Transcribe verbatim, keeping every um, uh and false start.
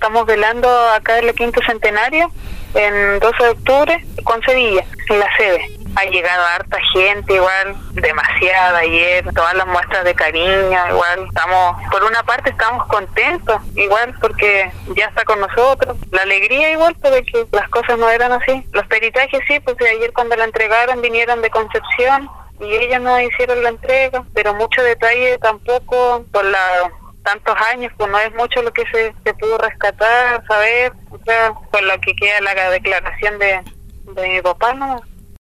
estamos velando acá en el quinto centenario, en doce de octubre, con Sevilla, en la sede. Ha llegado harta gente, igual, demasiada ayer, todas las muestras de cariño, igual, estamos, por una parte estamos contentos, igual, porque ya está con nosotros, la alegría igual, pero que las cosas no eran así. Los peritajes sí, pues ayer cuando la entregaron vinieron de Concepción y ellos no hicieron la entrega, pero mucho detalle tampoco, por la... tantos años, pues no es mucho lo que se, se pudo rescatar, saber, o sea, por lo que queda la declaración de, de mi papá, ¿no?